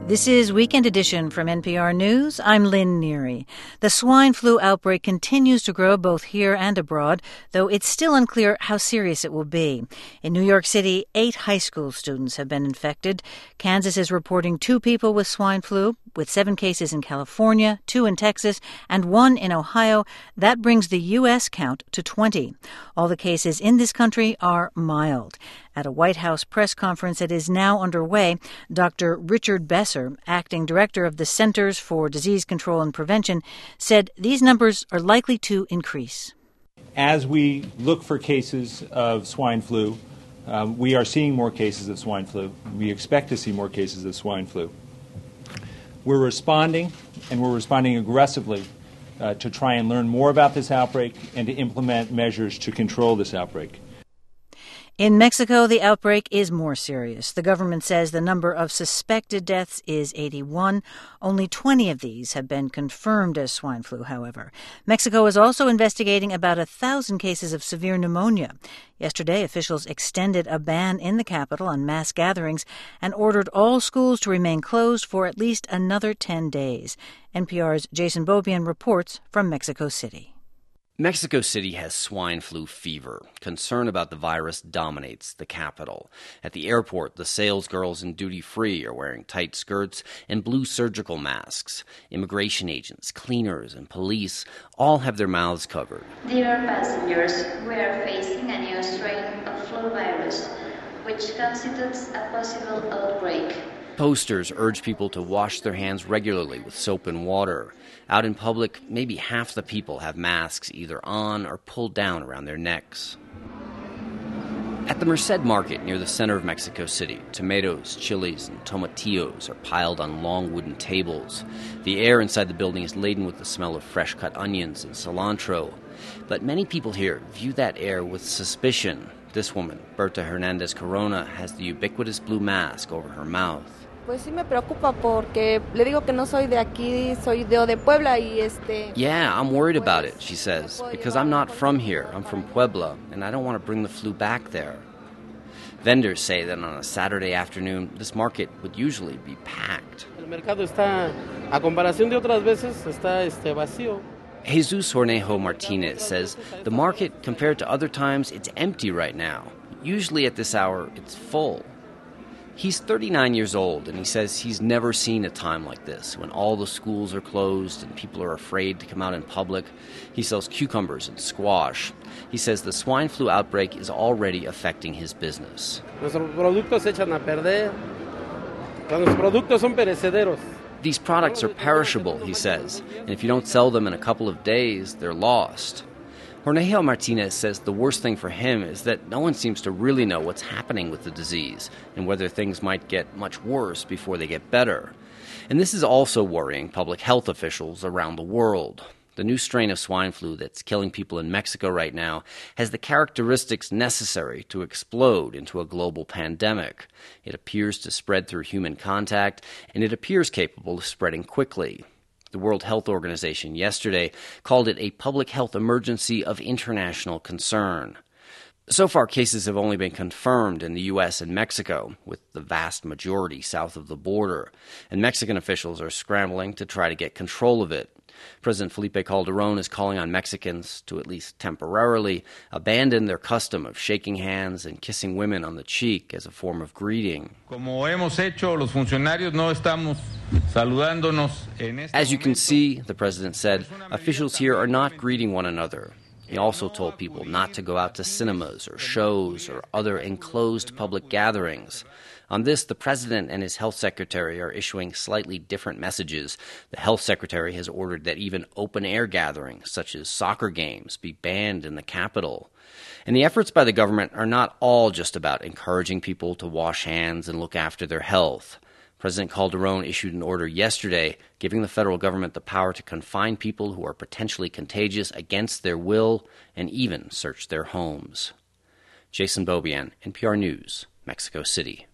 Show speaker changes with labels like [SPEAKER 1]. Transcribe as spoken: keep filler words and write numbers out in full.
[SPEAKER 1] This is Weekend Edition from N P R News. I'm Lynn Neary. The swine flu outbreak continues to grow both here and abroad, though it's still unclear how serious it will be. In New York City, eight high school students have been infected. Kansas is reporting two people with swine flu, with seven cases in California, two in Texas, and one in Ohio. That brings the U S count to twenty. All the cases in this country are mild. At a White House press conference that is now underway, Doctor Richard Besser, acting director of the Centers for Disease Control and Prevention, said these numbers are likely to increase.
[SPEAKER 2] As we look for cases of swine flu, um, we are seeing more cases of swine flu. We expect to see more cases of swine flu. We're responding, and we're responding aggressively uh, to try and learn more about this outbreak and to implement measures to control this outbreak.
[SPEAKER 1] In Mexico, the outbreak is more serious. The government says the number of suspected deaths is eighty-one. Only twenty of these have been confirmed as swine flu, however. Mexico is also investigating about a thousand cases of severe pneumonia. Yesterday, officials extended a ban in the capital on mass gatherings and ordered all schools to remain closed for at least another ten days. N P R's Jason Beaubien reports from Mexico City.
[SPEAKER 3] Mexico City has swine flu fever. Concern about the virus dominates the capital. At the airport, the sales girls in duty-free are wearing tight skirts and blue surgical masks. Immigration agents, cleaners, and police all have their mouths covered.
[SPEAKER 4] Dear passengers, we are facing a new strain of flu virus, which constitutes a possible outbreak.
[SPEAKER 3] Posters urge people to wash their hands regularly with soap and water. Out in public, maybe half the people have masks either on or pulled down around their necks. At the Merced Market near the center of Mexico City, tomatoes, chilies, and tomatillos are piled on long wooden tables. The air inside the building is laden with the smell of fresh-cut onions and cilantro. But many people here view that air with suspicion. This woman, Berta Hernandez Corona, has the ubiquitous blue mask over her mouth.
[SPEAKER 5] Pues sí me preocupa porque le digo que no soy de aquí, soy de, de Puebla y este...
[SPEAKER 3] Yeah, I'm worried about it, she says, because I'm not from here. I'm from Puebla, and I don't want to bring the flu back there. Vendors say that on a Saturday afternoon, this market would usually be packed.
[SPEAKER 6] El mercado está, a comparación de otras veces, está este vacío.
[SPEAKER 3] Jesus Hornejo Martinez says the market, compared to other times, it's empty right now. Usually at this hour, it's full. He's thirty-nine years old, and he says he's never seen a time like this, when all the schools are closed and people are afraid to come out in public. He sells cucumbers and squash. He says the swine flu outbreak is already affecting his business.
[SPEAKER 6] Nuestros productos se echan a perder. Nuestros productos son perecederos.
[SPEAKER 3] These products are perishable, he says, and if you don't sell them in a couple of days, they're lost. Hornejo Martinez says the worst thing for him is that no one seems to really know what's happening with the disease and whether things might get much worse before they get better. And this is also worrying public health officials around the world. The new strain of swine flu that's killing people in Mexico right now has the characteristics necessary to explode into a global pandemic. It appears to spread through human contact, and it appears capable of spreading quickly. The World Health Organization yesterday called it a public health emergency of international concern. So far, cases have only been confirmed in the U S and Mexico, with the vast majority south of the border, and Mexican officials are scrambling to try to get control of it. President Felipe Calderón is calling on Mexicans to at least temporarily abandon their custom of shaking hands and kissing women on the cheek as a form of greeting. As you can see, the president said, officials here are not greeting one another. He also told people not to go out to cinemas or shows or other enclosed public gatherings. On this, the president and his health secretary are issuing slightly different messages. The health secretary has ordered that even open-air gatherings, such as soccer games, be banned in the capital. And the efforts by the government are not all just about encouraging people to wash hands and look after their health. President Calderón issued an order yesterday giving the federal government the power to confine people who are potentially contagious against their will and even search their homes. Jason Beaubien, N P R News, Mexico City.